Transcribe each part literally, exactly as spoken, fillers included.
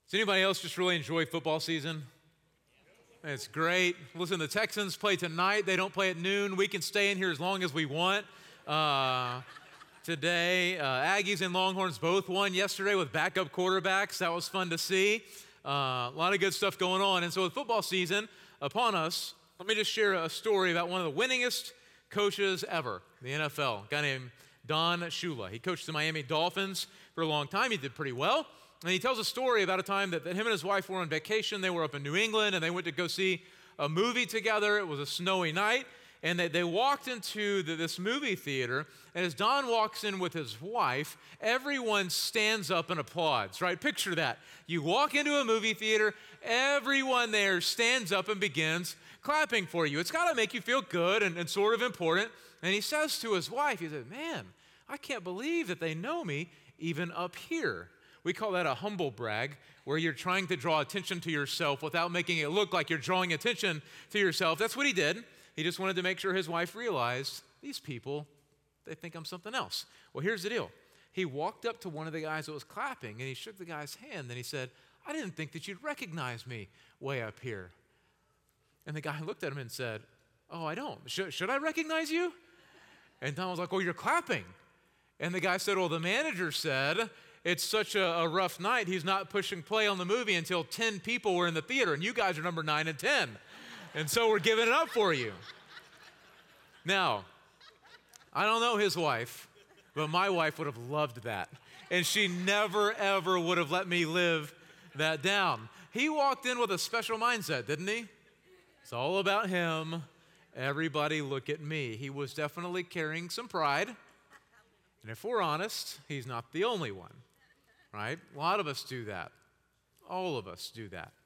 Does anybody else just really enjoy football season? It's great. Listen, the Texans play tonight. They don't play at noon. We can stay in here as long as we want. Uh, today, uh, Aggies and Longhorns both won yesterday with backup quarterbacks. That was fun to see. Uh, a lot of good stuff going on. And so with football season upon us, let me just share a story about one of the winningest coaches ever, the N F L, a guy named Don Shula. He coached the Miami Dolphins for a long time. He did pretty well. And he tells a story about a time that, that him and his wife were on vacation. They were up in New England, and they went to go see a movie together. It was a snowy night, and they, they walked into the, this movie theater, and as Don walks in with his wife, everyone stands up and applauds, right? Picture that. You walk into a movie theater, everyone there stands up and begins clapping for you. It's got to make you feel good and, and sort of important. And he says to his wife, he said, man, I can't believe that they know me even up here. We call that a humble brag, where you're trying to draw attention to yourself without making it look like you're drawing attention to yourself. That's what he did. He just wanted to make sure his wife realized, these people, they think I'm something else. Well, here's the deal. He walked up to one of the guys that was clapping, and he shook the guy's hand, and he said, I didn't think that you'd recognize me way up here. And the guy looked at him and said, oh, I don't. Should, should I recognize you? And Don was like, well, you're clapping. And the guy said, well, the manager said, it's such a, a rough night, he's not pushing play on the movie until ten people were in the theater, and you guys are number nine and ten. And so we're giving it up for you. Now, I don't know his wife, but my wife would have loved that. And she never, ever would have let me live that down. He walked in with a special mindset, didn't he? It's all about him. Everybody look at me. He was definitely carrying some pride. And if we're honest, he's not the only one. Right? A lot of us do that. All of us do that.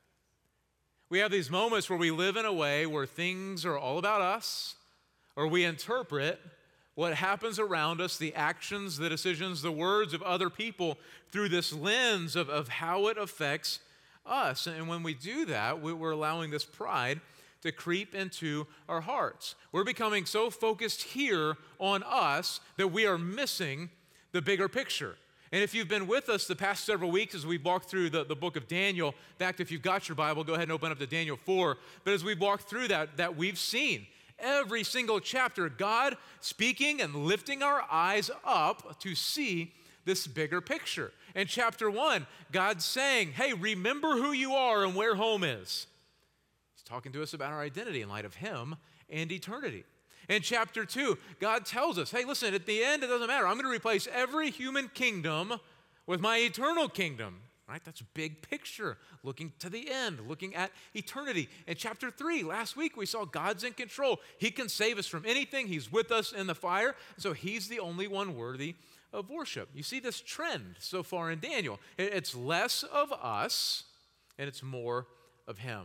We have these moments where we live in a way where things are all about us, or we interpret what happens around us, the actions, the decisions, the words of other people through this lens of, of how it affects us. And when we do that, we're allowing this pride to creep into our hearts. We're becoming so focused here on us that we are missing the bigger picture. And if you've been with us the past several weeks as we've walked through the, the book of Daniel, in fact, if you've got your Bible, go ahead and open up to Daniel four. But as we've walked through that, that we've seen every single chapter, God speaking and lifting our eyes up to see this bigger picture. In chapter one, God's saying, hey, remember who you are and where home is. He's talking to us about our identity in light of Him and eternity. In chapter two, God tells us, hey, listen, at the end, it doesn't matter. I'm going to replace every human kingdom with my eternal kingdom, right? That's a big picture, looking to the end, looking at eternity. In chapter three, last week, we saw God's in control. He can save us from anything. He's with us in the fire. So He's the only one worthy of worship. You see this trend so far in Daniel. It's less of us, and it's more of Him.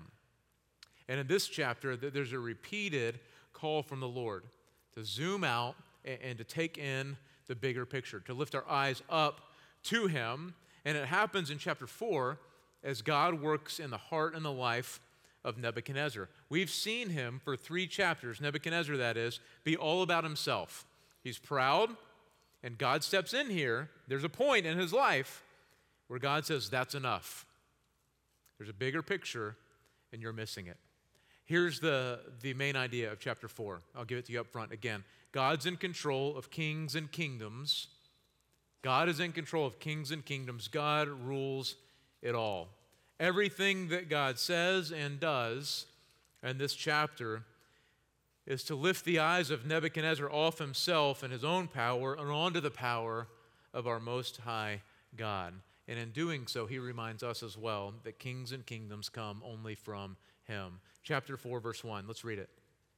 And in this chapter, there's a repeated call from the Lord to zoom out and to take in the bigger picture, to lift our eyes up to Him. And it happens in chapter four as God works in the heart and the life of Nebuchadnezzar. We've seen him for three chapters, Nebuchadnezzar that is, be all about himself. He's proud, and God steps in here. There's a point in his life where God says, that's enough. There's a bigger picture, and you're missing it. Here's the, the main idea of chapter four. I'll give it to you up front again. God's in control of kings and kingdoms. God is in control of kings and kingdoms. God rules it all. Everything that God says and does in this chapter is to lift the eyes of Nebuchadnezzar off himself and his own power and onto the power of our Most High God. And in doing so, he reminds us as well that kings and kingdoms come only from Him. Chapter four, verse one. Let's read it.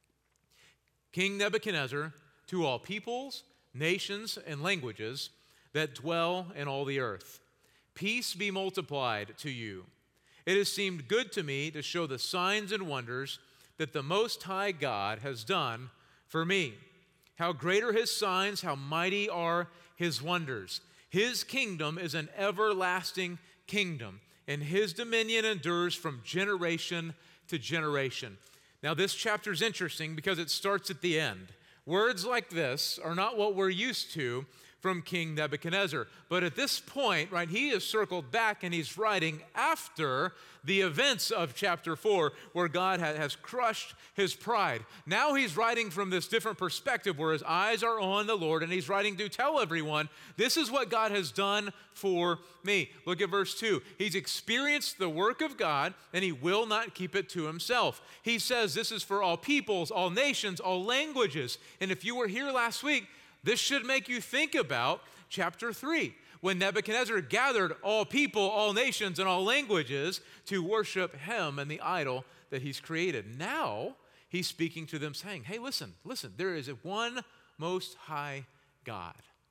King Nebuchadnezzar, to all peoples, nations, and languages that dwell in all the earth, peace be multiplied to you. It has seemed good to me to show the signs and wonders that the Most High God has done for me. How great are His signs, how mighty are His wonders. His kingdom is an everlasting kingdom, and His dominion endures from generation to generation. Now, this chapter is interesting because it starts at the end. Words like this are not what we're used to from King Nebuchadnezzar. But at this point, right, he is circled back and he's writing after the events of chapter four, where God ha- has crushed his pride. Now he's writing from this different perspective where his eyes are on the Lord, and he's writing to tell everyone, this is what God has done for me. Look at verse two. He's experienced the work of God, and he will not keep it to himself. He says this is for all peoples, all nations, all languages. And if you were here last week, this should make you think about chapter three, when Nebuchadnezzar gathered all people, all nations, and all languages to worship him and the idol that he's created. Now, he's speaking to them saying, hey, listen, listen, there is a one most high God.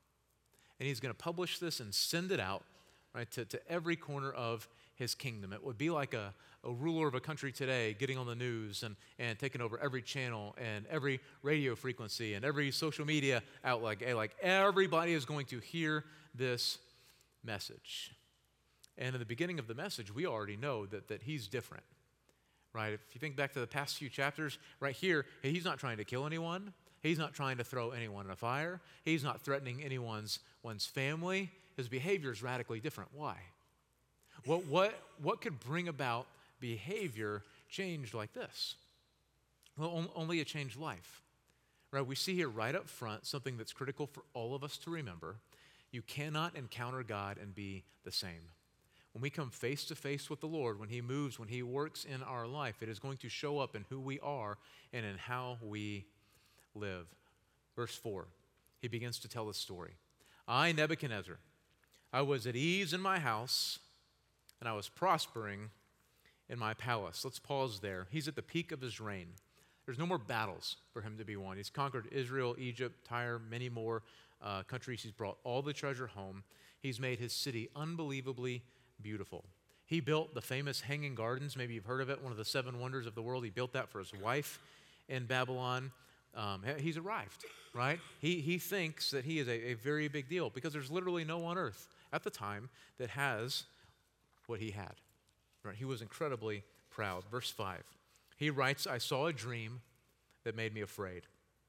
And he's going to publish this and send it out, right, to, to every corner of his kingdom. It would be like a, a ruler of a country today getting on the news and, and taking over every channel and every radio frequency and every social media outlet. Like everybody is going to hear this message. And in the beginning of the message, we already know that, that he's different, right? If you think back to the past few chapters, right here, he's not trying to kill anyone. He's not trying to throw anyone in a fire. He's not threatening anyone's one's family. His behavior is radically different. Why? What, what, what could bring about behavior changed like this? Well, only a changed life, right? We see here right up front something that's critical for all of us to remember. You cannot encounter God and be the same. When we come face to face with the Lord, when he moves, when he works in our life, it is going to show up in who we are and in how we live. Verse four, he begins to tell the story. I, Nebuchadnezzar, I was at ease in my house, and I was prospering in my palace. Let's pause there. He's at the peak of his reign. There's no more battles for him to be won. He's conquered Israel, Egypt, Tyre, many more uh, countries. He's brought all the treasure home. He's made his city unbelievably beautiful. He built the famous Hanging Gardens. Maybe you've heard of it, one of the seven wonders of the world. He built that for his wife in Babylon. Um, he's arrived, right? He, he thinks that he is a, a very big deal because there's literally no one on earth at the time that has what he had. Right? He was incredibly proud. Verse five, he writes, I saw a dream that made me afraid.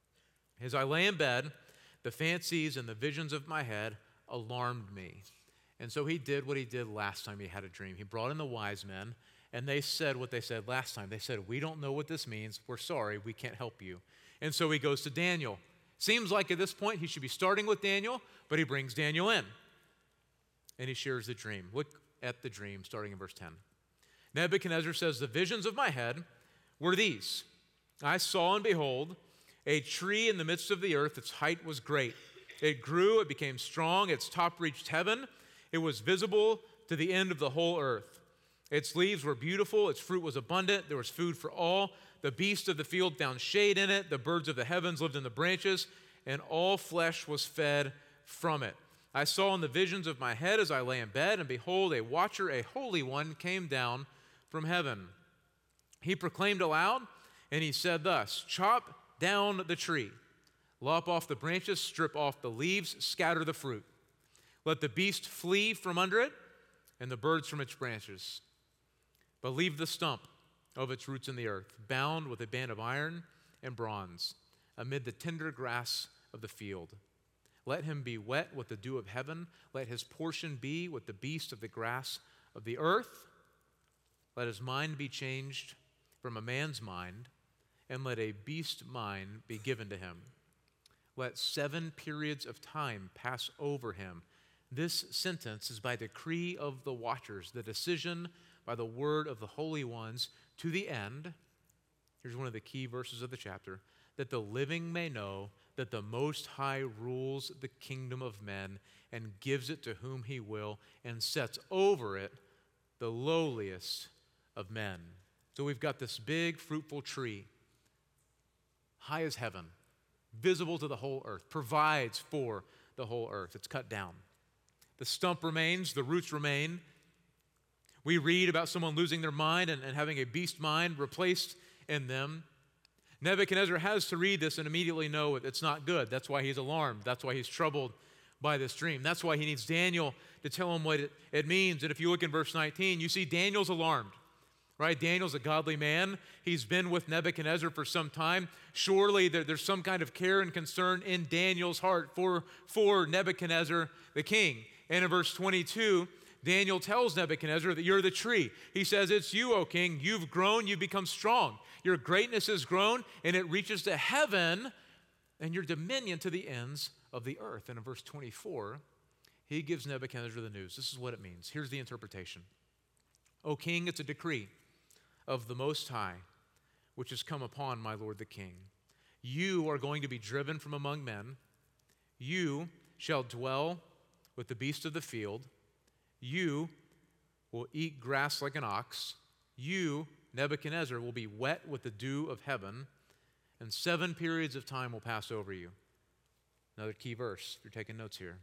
As I lay in bed, the fancies and the visions of my head alarmed me. And so he did what he did last time he had a dream. He brought in the wise men, and they said what they said last time. They said, we don't know what this means. We're sorry. We can't help you. And so he goes to Daniel. Seems like at this point he should be starting with Daniel, but he brings Daniel in. And he shares the dream. Look at the dream starting in verse ten. Nebuchadnezzar says, the visions of my head were these. I saw and behold a tree in the midst of the earth. Its height was great. It grew, it became strong. Its top reached heaven. It was visible to the end of the whole earth. Its leaves were beautiful. Its fruit was abundant. There was food for all. The beasts of the field found shade in it. The birds of the heavens lived in the branches, and all flesh was fed from it. I saw in the visions of my head as I lay in bed, and behold, a watcher, a holy one, came down from heaven. He proclaimed aloud, and he said thus, chop down the tree, lop off the branches, strip off the leaves, scatter the fruit. Let the beast flee from under it, and the birds from its branches. But leave the stump of its roots in the earth, bound with a band of iron and bronze, amid the tender grass of the field. Let him be wet with the dew of heaven. Let his portion be with the beast of the grass of the earth. Let his mind be changed from a man's mind, and let a beast mind be given to him. Let seven periods of time pass over him. This sentence is by decree of the watchers, the decision by the word of the holy ones, to the end, here's one of the key verses of the chapter, that the living may know that the Most High rules the kingdom of men and gives it to whom he will and sets over it the lowliest of men. So we've got this big fruitful tree, high as heaven, visible to the whole earth, provides for the whole earth. It's cut down. The stump remains, the roots remain. We read about someone losing their mind and, and having a beast mind replaced in them. Nebuchadnezzar has to read this and immediately know it's not good. That's why he's alarmed. That's why he's troubled by this dream. That's why he needs Daniel to tell him what it, it means. And if you look in verse nineteen, you see Daniel's alarmed. right? Daniel's a godly man. He's been with Nebuchadnezzar for some time. Surely there, there's some kind of care and concern in Daniel's heart for, for Nebuchadnezzar the king. And in verse twenty-two, Daniel tells Nebuchadnezzar that you're the tree. He says, it's you, O king. You've grown, you've become strong. Your greatness has grown, and it reaches to heaven, and your dominion to the ends of the earth. And in verse twenty-four, he gives Nebuchadnezzar the news. This is what it means. Here's the interpretation. O king, it's a decree of the Most High, which has come upon my lord the king. You are going to be driven from among men. You shall dwell with the beasts of the field. You will eat grass like an ox. You, Nebuchadnezzar, will be wet with the dew of heaven, and seven periods of time will pass over you. Another key verse, if you're taking notes here.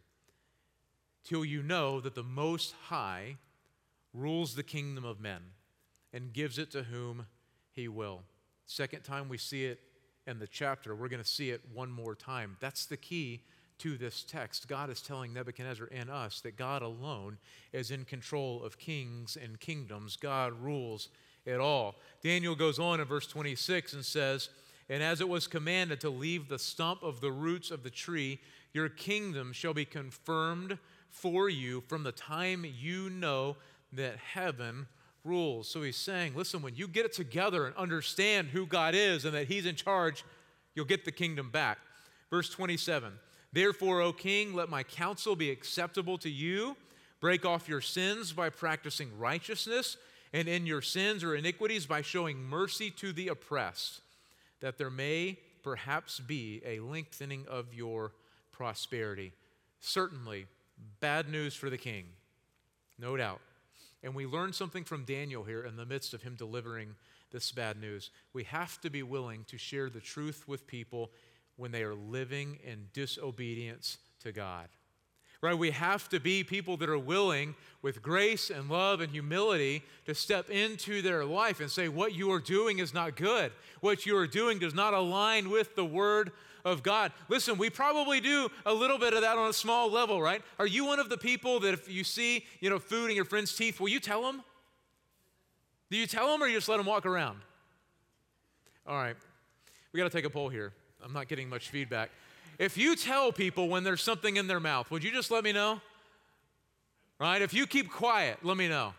Till you know that the Most High rules the kingdom of men and gives it to whom he will. Second time we see it in the chapter, we're going to see it one more time. That's the key to this text. God is telling Nebuchadnezzar and us that God alone is in control of kings and kingdoms. God rules it all. Daniel goes on in verse twenty-six and says, and as it was commanded to leave the stump of the roots of the tree, your kingdom shall be confirmed for you from the time you know that heaven rules. So he's saying, listen, when you get it together and understand who God is and that he's in charge, you'll get the kingdom back. Verse twenty-seven, therefore, O king, let my counsel be acceptable to you. Break off your sins by practicing righteousness, and in your sins or iniquities by showing mercy to the oppressed, that there may perhaps be a lengthening of your prosperity. Certainly, bad news for the king, no doubt. And we learn something from Daniel here in the midst of him delivering this bad news. We have to be willing to share the truth with people when they are living in disobedience to God. Right? We have to be people that are willing, with grace and love and humility, to step into their life and say, what you are doing is not good. What you are doing does not align with the Word of God. Listen, we probably do a little bit of that on a small level, right? Are you one of the people that if you see, you know, food in your friend's teeth, will you tell them? Do you tell them or you just let them walk around? All right, we got to take a poll here. I'm not getting much feedback. If you tell people when there's something in their mouth, would you just let me know? Right? If you keep quiet, let me know.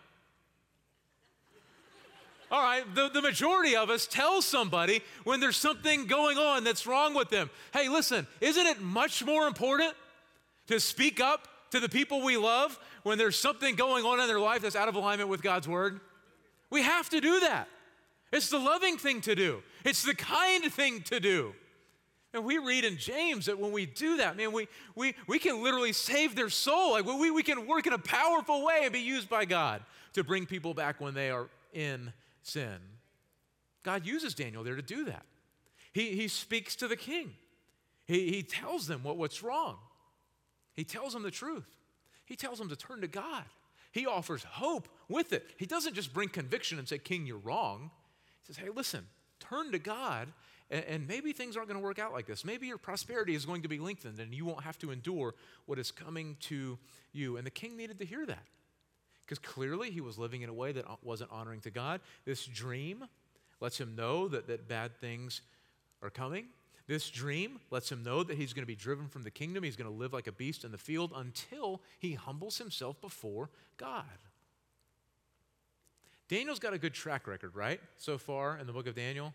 All right, the, the majority of us tell somebody when there's something going on that's wrong with them. Hey, listen, isn't it much more important to speak up to the people we love when there's something going on in their life that's out of alignment with God's word? We have to do that. It's the loving thing to do. It's the kind thing to do. And we read in James that when we do that, man, we, we, we can literally save their soul. Like we, we can work in a powerful way and be used by God to bring people back when they are in sin. God uses Daniel there to do that. He, he speaks to the king. He, he tells them what, what's wrong. He tells them the truth. He tells them to turn to God. He offers hope with it. He doesn't just bring conviction and say, King, you're wrong. He says, hey, listen, turn to God, and, and maybe things aren't going to work out like this. Maybe your prosperity is going to be lengthened, and you won't have to endure what is coming to you. And the king needed to hear that, because clearly he was living in a way that wasn't honoring to God. This dream lets him know that, that bad things are coming. This dream lets him know that he's going to be driven from the kingdom. He's going to live like a beast in the field until he humbles himself before God. Daniel's got a good track record, right? So far in the book of Daniel.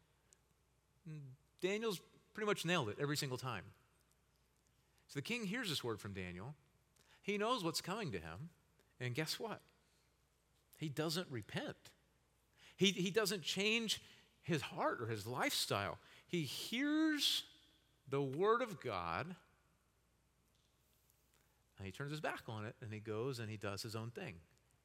Daniel's pretty much nailed it every single time. So the king hears this word from Daniel. He knows what's coming to him. And guess what? He doesn't repent. He, he doesn't change his heart or his lifestyle. He hears the word of God, and he turns his back on it, and he goes and he does his own thing.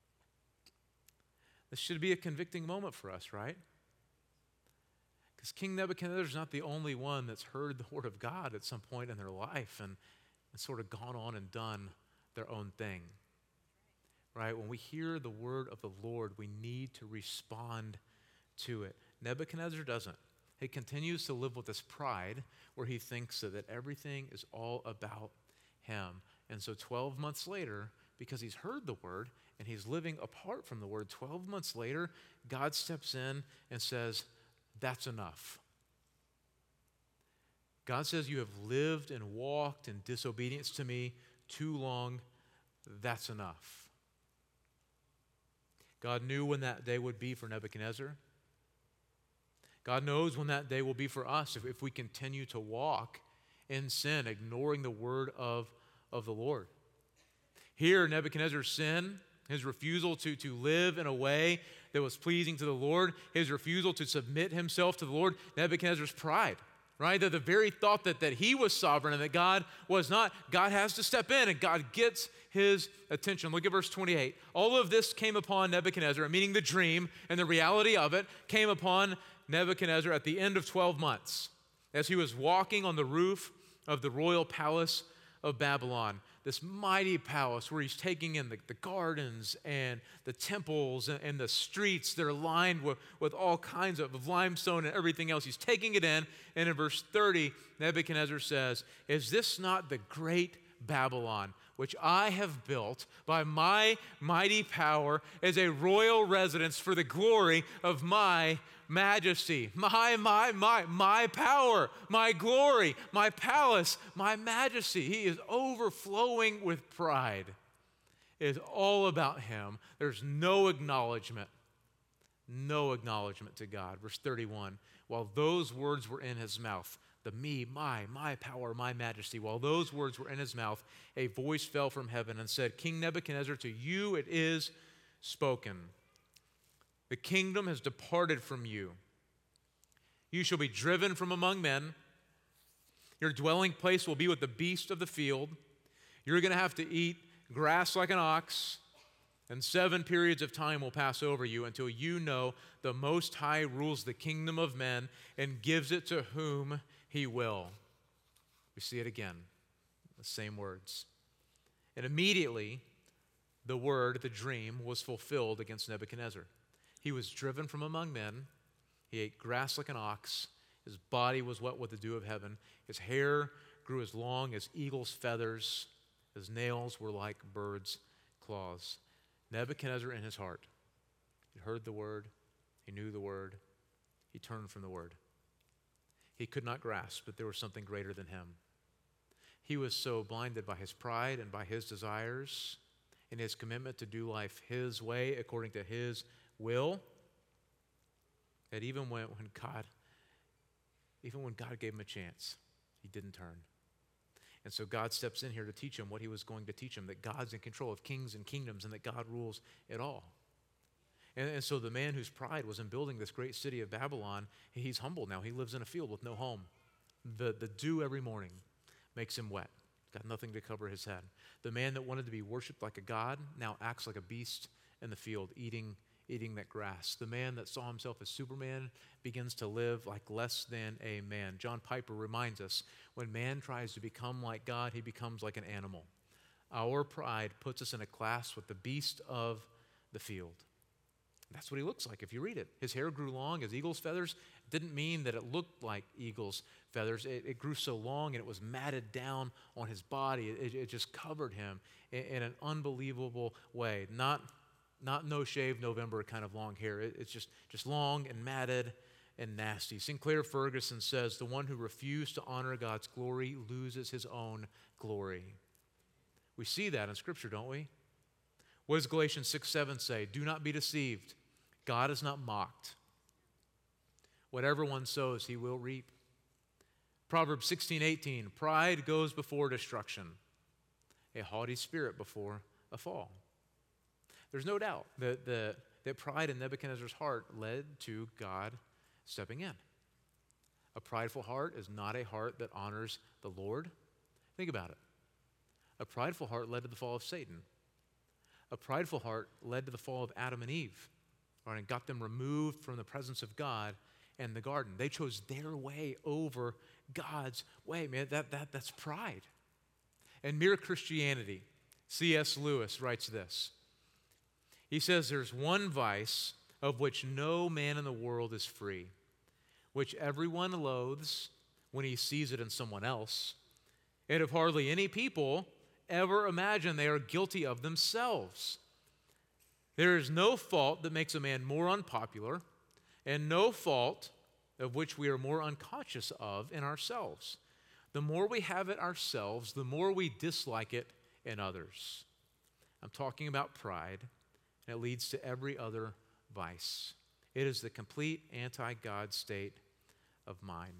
This should be a convicting moment for us, right? Because King Nebuchadnezzar is not the only one that's heard the word of God at some point in their life and, and sort of gone on and done their own thing. Right? When we hear the word of the Lord, we need to respond to it. Nebuchadnezzar doesn't. He continues to live with this pride where he thinks that, that everything is all about him. And so twelve months later, because he's heard the word and he's living apart from the word. Twelve months later, God steps in and says, that's enough. God says, you have lived and walked in disobedience to me too long. That's enough. God knew when that day would be for Nebuchadnezzar. God knows when that day will be for us if, if we continue to walk in sin, ignoring the word of, of the Lord. Here, Nebuchadnezzar's sin, his refusal to, to live in a way that was pleasing to the Lord, his refusal to submit himself to the Lord, Nebuchadnezzar's pride, right? That the very thought that, that he was sovereign and that God was not, God has to step in and God gets his attention. Look at verse twenty-eight. All of this came upon Nebuchadnezzar, meaning the dream and the reality of it came upon Nebuchadnezzar at the end of twelve months as he was walking on the roof of the royal palace of Babylon, this mighty palace where he's taking in the, the gardens and the temples and, and the streets that are lined with, with all kinds of, of limestone and everything else. He's taking it in, and in verse thirty, Nebuchadnezzar says, is this not the great Babylon, which I have built by my mighty power as a royal residence for the glory of my majesty? My, my, my, my power, my glory, my palace, my majesty. He is overflowing with pride. It is all about him. There's no acknowledgement, no acknowledgement to God. Verse thirty-one, while those words were in his mouth, the me, my, my power, my majesty, while those words were in his mouth, a voice fell from heaven and said, King Nebuchadnezzar, to you it is spoken. The kingdom has departed from you. You shall be driven from among men. Your dwelling place will be with the beasts of the field. You're going to have to eat grass like an ox, and seven periods of time will pass over you until you know the Most High rules the kingdom of men and gives it to whom he will. We see it again, the same words. And immediately, the word, the dream, was fulfilled against Nebuchadnezzar. He was driven from among men. He ate grass like an ox. His body was wet with the dew of heaven. His hair grew as long as eagle's feathers. His nails were like birds' claws. Nebuchadnezzar in his heart, he heard the word, he knew the word, he turned from the word. He could not grasp that there was something greater than him. He was so blinded by his pride and by his desires and his commitment to do life his way according to his will, that even when, when God, even when God gave him a chance, he didn't turn. And so God steps in here to teach him what he was going to teach him, that God's in control of kings and kingdoms and that God rules it all. And, and so the man whose pride was in building this great city of Babylon, he's humble now. He lives in a field with no home. The, the dew every morning makes him wet. Got nothing to cover his head. The man that wanted to be worshiped like a god now acts like a beast in the field, eating eating that grass. The man that saw himself as Superman begins to live like less than a man. John Piper reminds us, when man tries to become like God, he becomes like an animal. Our pride puts us in a class with the beast of the field. That's what he looks like if you read it. His hair grew long as eagle's feathers. It didn't mean that it looked like eagle's feathers. It, it grew so long and it was matted down on his body. It, it just covered him in, in an unbelievable way. Not Not no shave November kind of long hair. It, it's just, just long and matted and nasty. Sinclair Ferguson says, the one who refused to honor God's glory loses his own glory. We see that in Scripture, don't we? What does Galatians six seven say? Do not be deceived. God is not mocked. Whatever one sows, he will reap. Proverbs sixteen eighteen, pride goes before destruction, a haughty spirit before a fall. There's no doubt that, the, that pride in Nebuchadnezzar's heart led to God stepping in. A prideful heart is not a heart that honors the Lord. Think about it. A prideful heart led to the fall of Satan. A prideful heart led to the fall of Adam and Eve, right, and got them removed from the presence of God and the garden. They chose their way over God's way. Man, that, that, that's pride. And Mere Christianity, C S Lewis writes this. He says, there's one vice of which no man in the world is free, which everyone loathes when he sees it in someone else, and if hardly any people ever imagine they are guilty of themselves. There is no fault that makes a man more unpopular, and no fault of which we are more unconscious of in ourselves. The more we have it ourselves, the more we dislike it in others. I'm talking about pride, and it leads to every other vice. It is the complete anti-God state of mind.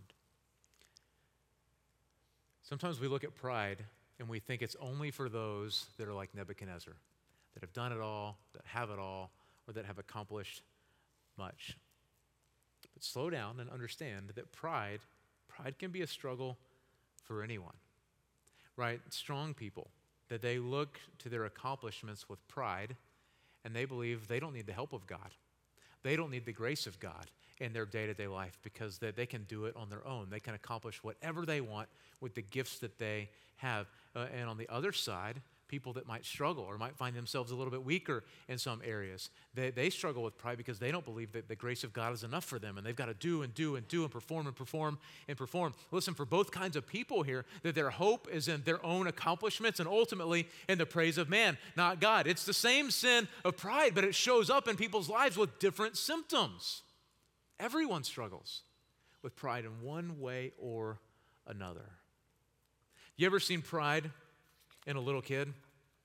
Sometimes we look at pride and we think it's only for those that are like Nebuchadnezzar, that have done it all, that have it all, or that have accomplished much. But slow down and understand that pride, pride can be a struggle for anyone, right? Strong people, that they look to their accomplishments with pride, and they believe they don't need the help of God. They don't need the grace of God in their day-to-day life because they, they can do it on their own. They can accomplish whatever they want with the gifts that they have. Uh, and on the other side, people that might struggle or might find themselves a little bit weaker in some areas, they, they struggle with pride because they don't believe that the grace of God is enough for them, and they've got to do and do and do and perform and perform and perform. Listen, for both kinds of people here, that their hope is in their own accomplishments and ultimately in the praise of man, not God. It's the same sin of pride, but it shows up in people's lives with different symptoms. Everyone struggles with pride in one way or another. You ever seen pride in a little kid?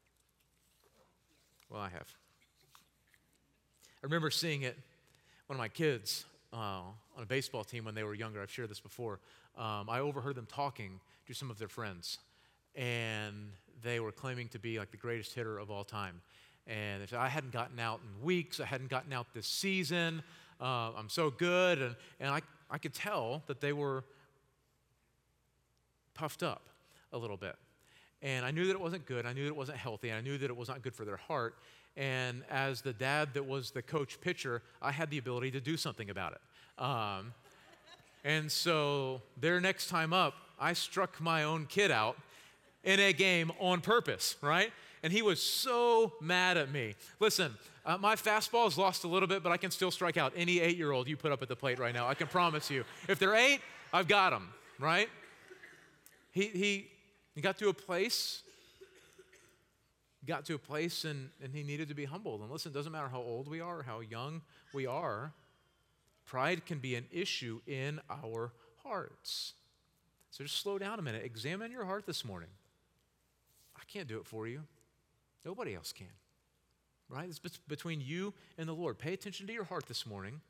Well, I have. I remember seeing it, one of my kids uh, on a baseball team when they were younger. I've shared this before. Um, I overheard them talking to some of their friends, and they were claiming to be like the greatest hitter of all time. And they said, I hadn't gotten out in weeks. I hadn't gotten out this season. Uh, I'm so good. And, and I, I could tell that they were puffed up a little bit. And I knew that it wasn't good. I knew that it wasn't healthy. And I knew that it was not good for their heart. And as the dad that was the coach pitcher, I had the ability to do something about it. Um, and so their next time up, I struck my own kid out in a game on purpose, right? And he was so mad at me. Listen, uh, my fastball has lost a little bit, but I can still strike out any eight-year-old you put up at the plate right now. I can promise you. If they're eight, I've got them, right? He he he got to a place, got to a place, and, and he needed to be humbled. And listen, it doesn't matter how old we are or how young we are, pride can be an issue in our hearts. So just slow down a minute. Examine your heart this morning. I can't do it for you. Nobody else can, right? It's between you and the Lord. Pay attention to your heart this morning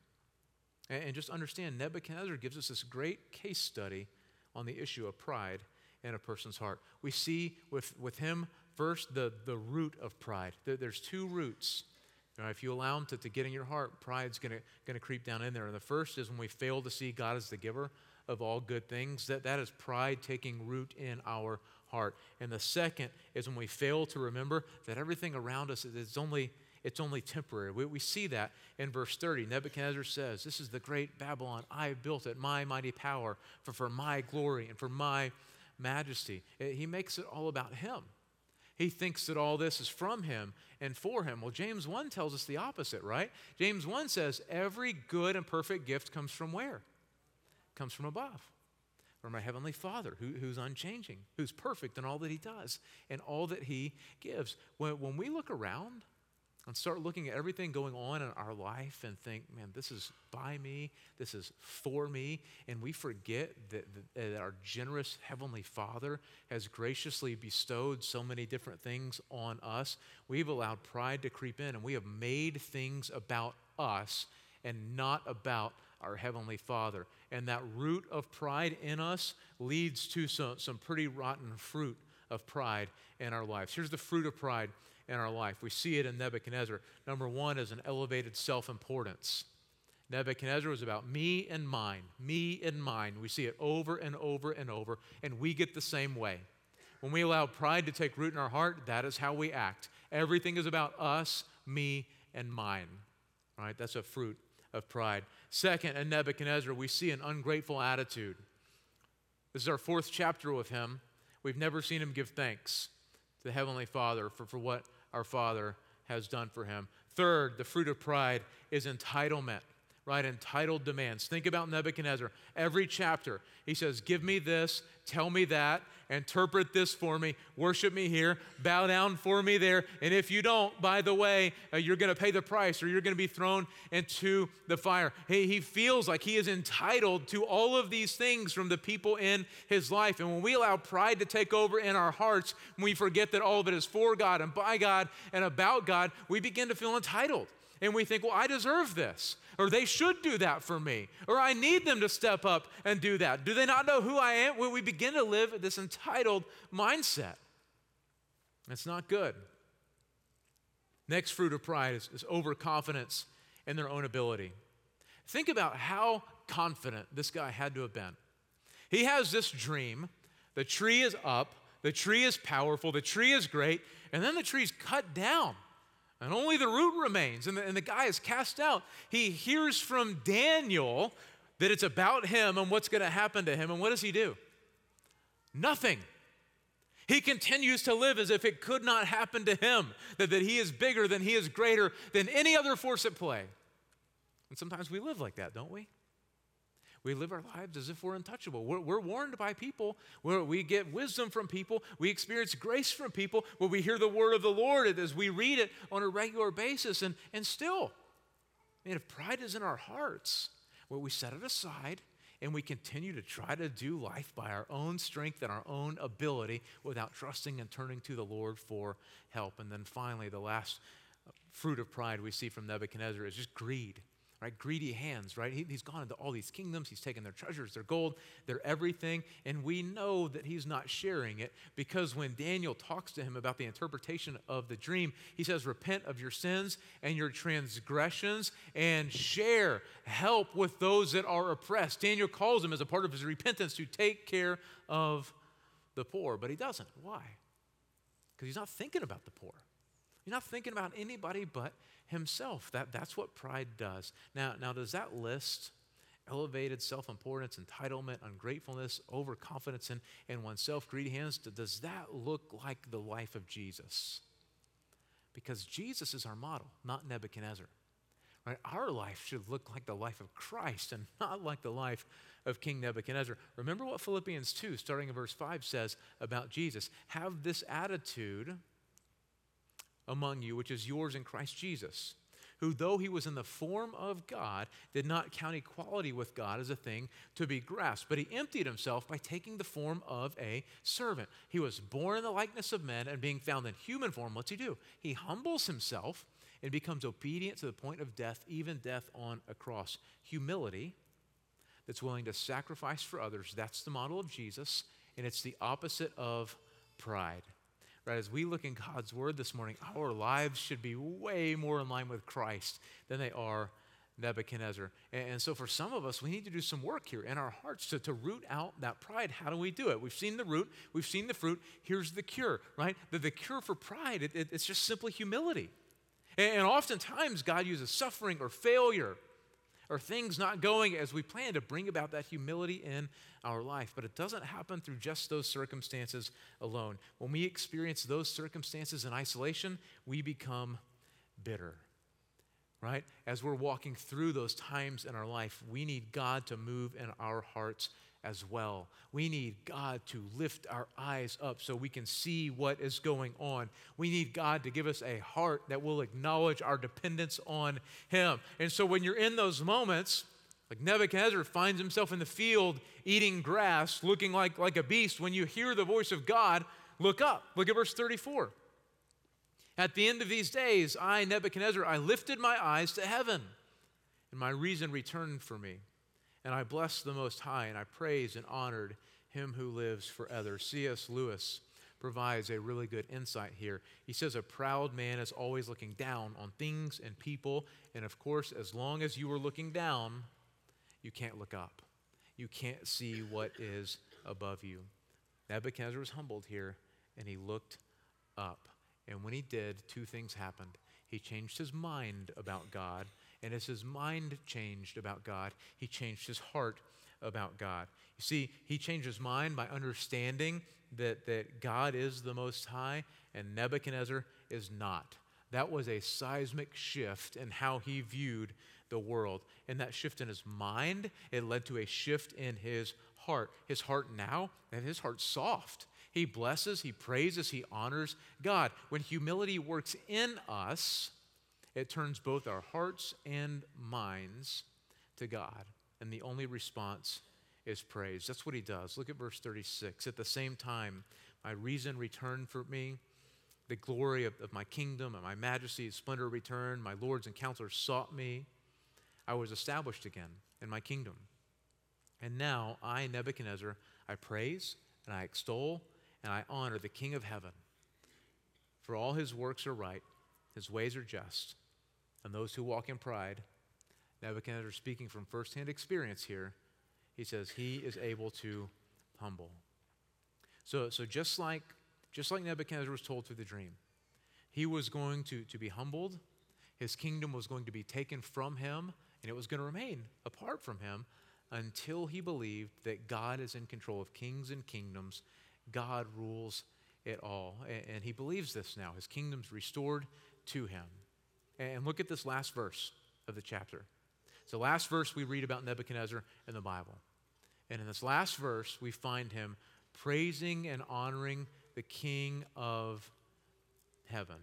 and just understand Nebuchadnezzar gives us this great case study on the issue of pride in a person's heart. We see with, with him first the, the root of pride. There's two roots. You know, if you allow them to, to get in your heart, pride's going to creep down in there. And the first is when we fail to see God as the giver of all good things. That, that is pride taking root in our heart. And the second is when we fail to remember that everything around us is only, it's only temporary. We, we see that in verse thirty. Nebuchadnezzar says, this is the great Babylon. I have built it, my mighty power, for, for my glory and for my majesty. He makes it all about him. He thinks that all this is from him and for him. Well, James one tells us the opposite, right? James one says, every good and perfect gift comes from where? Comes from above. From my heavenly Father, who, who's unchanging, who's perfect in all that he does and all that he gives. When, when we look around and start looking at everything going on in our life and think, man, this is by me, this is for me, and we forget that, that, that our generous heavenly Father has graciously bestowed so many different things on us, we've allowed pride to creep in, and we have made things about us and not about our Heavenly Father. And that root of pride in us leads to some, some pretty rotten fruit of pride in our lives. Here's the fruit of pride in our life. We see it in Nebuchadnezzar. Number one is an elevated self-importance. Nebuchadnezzar was about me and mine, me and mine. We see it over and over and over, and we get the same way. When we allow pride to take root in our heart, that is how we act. Everything is about us, me, and mine. All right, that's a fruit of pride. Second, in Nebuchadnezzar, we see an ungrateful attitude. This is our fourth chapter with him. We've never seen him give thanks to the Heavenly Father for, for what our Father has done for him. Third, the fruit of pride is entitlement. right? Entitled demands. Think about Nebuchadnezzar. Every chapter, he says, give me this, tell me that, interpret this for me, worship me here, bow down for me there, and if you don't, by the way, uh, you're going to pay the price or you're going to be thrown into the fire. He, he feels like he is entitled to all of these things from the people in his life. And when we allow pride to take over in our hearts, when we forget that all of it is for God and by God and about God, we begin to feel entitled. And we think, well, I deserve this, or they should do that for me, or I need them to step up and do that. Do they not know who I am? When we begin to live this entitled mindset, it's not good. Next fruit of pride is, is overconfidence in their own ability. Think about how confident this guy had to have been. He has this dream. The tree is up. The tree is powerful. The tree is great. And then the tree's cut down. And only the root remains, and the, and the guy is cast out. He hears from Daniel that it's about him and what's going to happen to him, and what does he do? Nothing. He continues to live as if it could not happen to him, that, that he is bigger than he is greater than any other force at play. And sometimes we live like that, don't we? We live our lives as if we're untouchable. We're, we're warned by people, where we get wisdom from people, we experience grace from people, where we hear the word of the Lord as we read it on a regular basis. And, and still, I mean, if pride is in our hearts, where we set it aside and we continue to try to do life by our own strength and our own ability without trusting and turning to the Lord for help. And then finally, the last fruit of pride we see from Nebuchadnezzar is just greed. Right, greedy hands, right? He, he's gone into all these kingdoms. He's taken their treasures, their gold, their everything. And we know that he's not sharing it, because when Daniel talks to him about the interpretation of the dream, he says, repent of your sins and your transgressions and share, help with those that are oppressed. Daniel calls him as a part of his repentance to take care of the poor, but he doesn't. Why? Because he's not thinking about the poor. He's not thinking about anybody but himself. That, that's what pride does. Now, now, does that list elevated self-importance, entitlement, ungratefulness, overconfidence in, in oneself, greedy hands, does that look like the life of Jesus? Because Jesus is our model, not Nebuchadnezzar. Right? Our life should look like the life of Christ and not like the life of King Nebuchadnezzar. Remember what Philippians two, starting in verse five, says about Jesus. Have this attitude among you, which is yours in Christ Jesus, who, though he was in the form of God, did not count equality with God as a thing to be grasped, but he emptied himself by taking the form of a servant. He was born in the likeness of men, and being found in human form, what's he do? He humbles himself and becomes obedient to the point of death, even death on a cross. Humility that's willing to sacrifice for others, that's the model of Jesus, and it's the opposite of pride. Right, as we look in God's word this morning, our lives should be way more in line with Christ than they are Nebuchadnezzar. And, and so for some of us, we need to do some work here in our hearts to, to root out that pride. How do we do it? We've seen the root, we've seen the fruit. Here's the cure, right? The, the cure for pride, it, it, it's just simply humility. And, and oftentimes, God uses suffering or failure or things not going as we plan to bring about that humility in our life. But it doesn't happen through just those circumstances alone. When we experience those circumstances in isolation, we become bitter, right? As we're walking through those times in our life, we need God to move in our hearts as well. We need God to lift our eyes up so we can see what is going on. We need God to give us a heart that will acknowledge our dependence on him. And so when you're in those moments, like Nebuchadnezzar finds himself in the field eating grass, looking like, like a beast, when you hear the voice of God, look up. Look at verse thirty-four. At the end of these days, I, Nebuchadnezzar, I lifted my eyes to heaven, and my reason returned for me. And I blessed the Most High, and I praised and honored him who lives forever. C S Lewis provides a really good insight here. He says a proud man is always looking down on things and people, and of course, as long as you are looking down, you can't look up. You can't see what is above you. Nebuchadnezzar was humbled here, and he looked up. And when he did, two things happened. He changed his mind about God, and as his mind changed about God, he changed his heart about God. You see, he changed his mind by understanding that, that God is the Most High, and Nebuchadnezzar is not That was a seismic shift in how he viewed the world. And that shift in his mind, it led to a shift in his heart. His heart now, and his heart's soft. He blesses, he praises, he honors God. When humility works in us, it turns both our hearts and minds to God. And the only response is praise. That's what he does. Look at verse thirty-six. At the same time, my reason returned for me. The glory of, of my kingdom and my majesty and splendor returned. My lords and counselors sought me. I was established again in my kingdom. And now I, Nebuchadnezzar, I praise and I extol and I honor the King of heaven. For all his works are right, his ways are just, and those who walk in pride, Nebuchadnezzar speaking from firsthand experience here, he says he is able to humble. So, so just like Just like Nebuchadnezzar was told through the dream, he was going to, to be humbled, his kingdom was going to be taken from him, and it was going to remain apart from him until he believed that God is in control of kings and kingdoms. God rules it all. And, and he believes this now. His kingdom's restored to him. And look at this last verse of the chapter. It's the last verse we read about Nebuchadnezzar in the Bible. And in this last verse, we find him praising and honoring the King of heaven.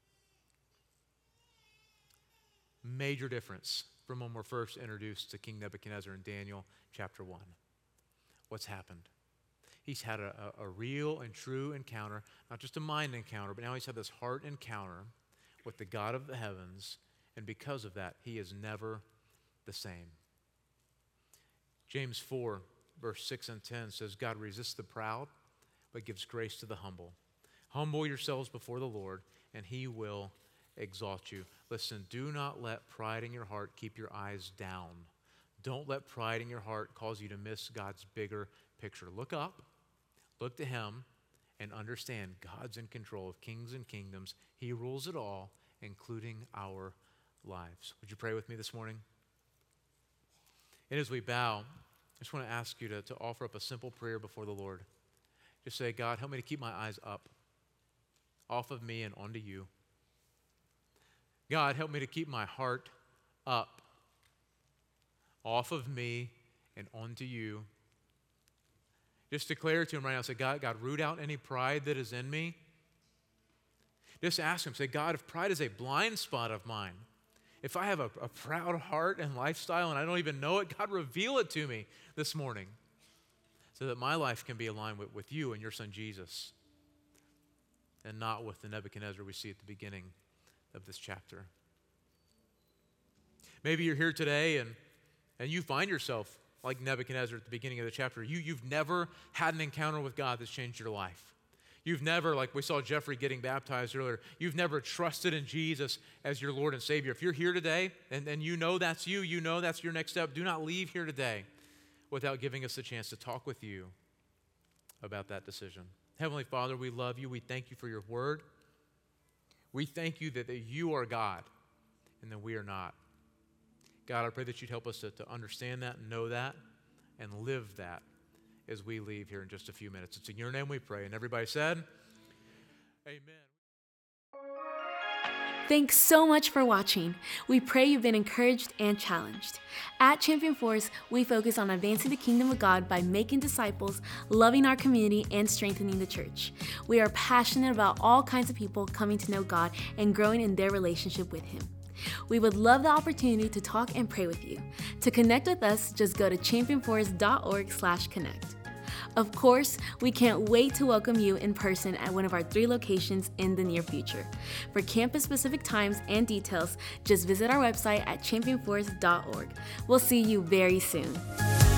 Major difference from when we're first introduced to King Nebuchadnezzar in Daniel chapter one. What's happened? He's had a, a, a real and true encounter, not just a mind encounter, but now he's had this heart encounter with the God of the heavens, and because of that, he is never the same. James four, verse six and ten says, God resists the proud, but gives grace to the humble. Humble yourselves before the Lord, and he will exalt you. Listen, do not let pride in your heart keep your eyes down. Don't let pride in your heart cause you to miss God's bigger picture. Look up, look to him, and understand God's in control of kings and kingdoms. He rules it all, including our lives. Would you pray with me this morning? And as we bow, I just want to ask you to, to offer up a simple prayer before the Lord. Just say, God, help me to keep my eyes up, off of me and onto you. God, help me to keep my heart up, off of me and onto you. Just declare to him right now, say, God, God, root out any pride that is in me. Just ask him, say, God, if pride is a blind spot of mine, if I have a, a proud heart and lifestyle and I don't even know it, God, reveal it to me this morning, so that my life can be aligned with, with you and your son Jesus, and not with the Nebuchadnezzar we see at the beginning of this chapter. Maybe you're here today and, and you find yourself like Nebuchadnezzar at the beginning of the chapter. You, you've never had an encounter with God that's changed your life. You've never, like we saw Jeffrey getting baptized earlier, you've never trusted in Jesus as your Lord and Savior. If you're here today and, and you know that's you, you know that's your next step, do not leave here today without giving us a chance to talk with you about that decision. Heavenly Father, we love you. We thank you for your word. We thank you that, that you are God and that we are not. God, I pray that you'd help us to, to understand that and know that and live that as we leave here in just a few minutes. It's in your name we pray. And everybody said, amen. Thanks so much for watching. We pray you've been encouraged and challenged. At Champion Force, we focus on advancing the kingdom of God by making disciples, loving our community, and strengthening the church. We are passionate about all kinds of people coming to know God and growing in their relationship with him. We would love the opportunity to talk and pray with you. To connect with us, just go to champion force dot org slash connect. Of course, we can't wait to welcome you in person at one of our three locations in the near future. For campus-specific times and details, just visit our website at champion force dot org. We'll see you very soon.